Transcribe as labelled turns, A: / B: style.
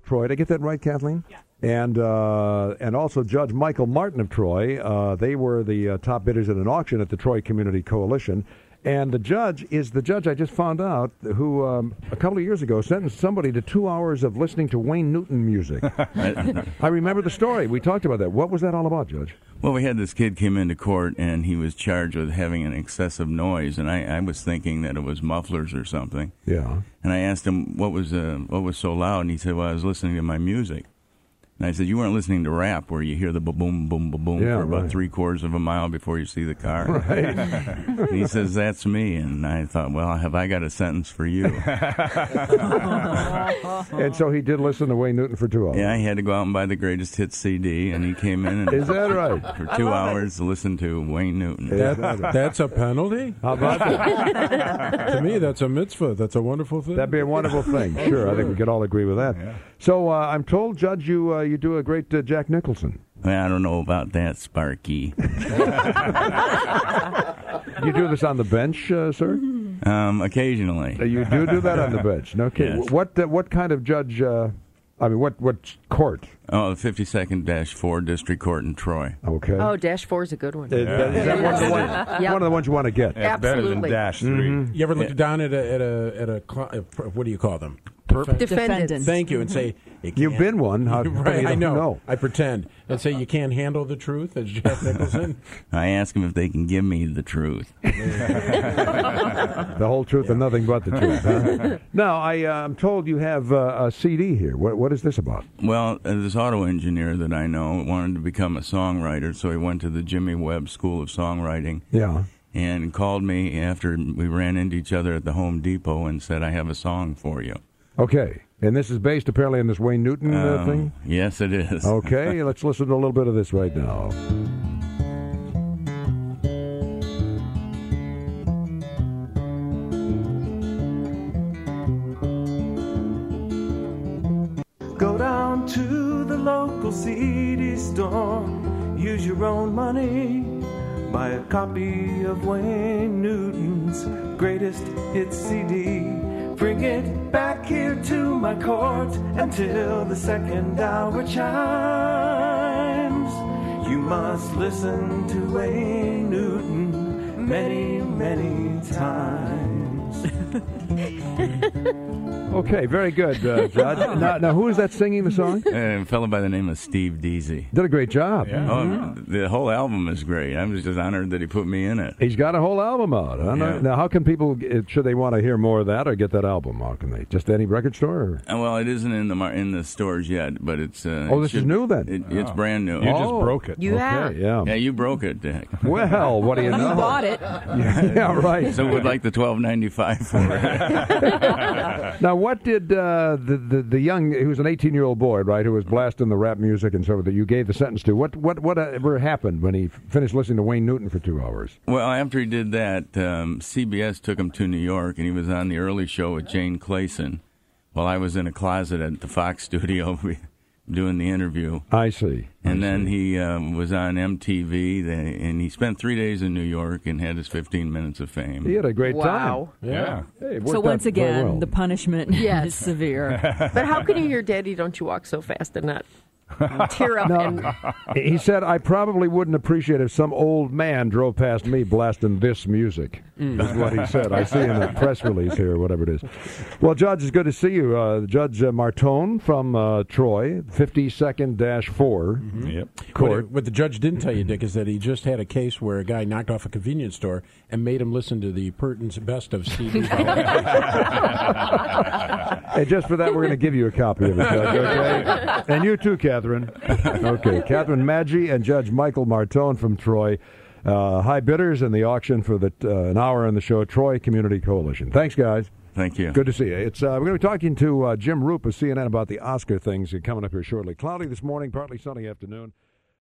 A: Troy. Did I get that right, Kathleen? Yeah. And also Judge Michael Martin of Troy. They were the top bidders at an auction at the Troy Community Coalition. And the judge is the judge I just found out who, a couple of years ago, sentenced somebody to 2 hours of listening to Wayne Newton music. I remember the story. We talked about that. What was that all about, Judge?
B: Well, we had this kid came into court, and he was charged with having an excessive noise, and I was thinking that it was mufflers or something.
A: Yeah.
B: And I asked him what was so loud, and he said, well, I was listening to my music. And I said, you weren't listening to rap where you hear the boom, boom, boom for about 3/4 of a mile before you see the car.
A: Right.
B: And he says, that's me. And I thought, well, have I got a sentence for you?
A: And so he did listen to Wayne Newton for 2 hours.
B: Yeah, he had to go out and buy the Greatest Hits CD, and he came in and
A: is that right?
B: For 2 hours to listen to Wayne Newton.
C: That's a penalty?
A: How about that?
C: To me, that's a mitzvah. That's a wonderful thing.
A: That'd be a wonderful thing. Sure, I think we could all agree with that. Yeah. So I'm told, Judge, you do a great Jack Nicholson.
B: Well, I don't know about that, Sparky.
A: You do this on the bench, sir?
B: Occasionally.
A: You do that on the bench. Okay.
B: Yes.
A: What kind of judge? What court?
B: Oh, the 52nd-4 District Court in Troy.
A: Okay.
D: Oh, -4 is a good one.
A: Is that one of the ones you want to get?
D: Yeah, absolutely.
E: Better than -3.
A: Mm-hmm.
C: You ever look down at a what do you call them?
D: Defendant.
C: Thank you, and say
A: you've been one.
C: Right, I know. I pretend and say you can't handle the truth as Jack Nicholson.
B: I ask them if they can give me the truth.
A: The whole truth and nothing but the truth. Huh? Now, I'm told you have a CD here. What is this about?
B: Well, this auto engineer that I know wanted to become a songwriter, so he went to the Jimmy Webb School of Songwriting.
A: Yeah.
B: And called me after we ran into each other at the Home Depot and said, I have a song for you.
A: Okay. And this is based apparently on this Wayne Newton thing?
B: Yes, it is.
A: Okay, let's listen to a little bit of this right now.
F: Go down to the local CD store, use your own money, buy a copy of Wayne Newton's Greatest Hits CD. Bring it back here to my court until the second hour chimes. You must listen to Wayne Newton many, many times.
A: Okay, very good, Judge. Now, who is that singing the song?
B: A fellow by the name of Steve Deasy.
A: Did a great job.
B: Yeah. Oh, the whole album is great. I'm just honored that he put me in it.
A: He's got a whole album out. Huh?
B: Yeah.
A: Now, how can people, should they want to hear more of that or get that album? How can they? Just any record store? Or?
B: Well, it isn't in the stores yet, but it's...
A: this is new then?
B: It's brand new.
E: You just broke it.
D: You have.
A: Yeah.
B: Yeah, you broke it, Dick.
A: Well, what do you know?
D: You bought it.
A: Yeah, right.
B: So we'd like the $12.95 for it.
A: Now, what did the young, he was an 18-year-old boy, right, who was blasting the rap music and so that you gave the sentence to, whatever happened when he finished listening to Wayne Newton for 2 hours?
B: Well, after he did that, CBS took him to New York, and he was on the early show with Jane Clayson while I was in a closet at the Fox studio doing the interview.
A: I see.
B: And then he was on MTV, and he spent 3 days in New York and had his 15 minutes of fame.
A: He had a great time.
D: Wow.
E: Yeah.
A: Hey,
G: So once again,
A: well.
G: the punishment
D: Yes.
G: is severe.
D: But how can you hear Daddy, Don't You Walk So Fast and not tear up?
A: No,
D: And
A: he said, I probably wouldn't appreciate if some old man drove past me blasting this music, is what he said. I see in the press release here, whatever it is. Well, Judge, it's good to see you. Judge Martone from Troy, 52nd-4
E: Yep.
A: Court.
C: What the judge didn't tell you, Dick, is that he just had a case where a guy knocked off a convenience store and made him listen to the Purton's Best of CDs.
A: And just for that, we're going to give you a copy of it, Judge, okay? And you too, Catherine. Okay, Catherine Maggi and Judge Michael Martone from Troy. High bidders in the auction for an hour on the show, Troy Community Coalition. Thanks, guys.
B: Thank you.
A: Good to see you. We're going to be talking to Jim Roop of CNN about the Oscar things coming up here shortly. Cloudy this morning, partly sunny afternoon.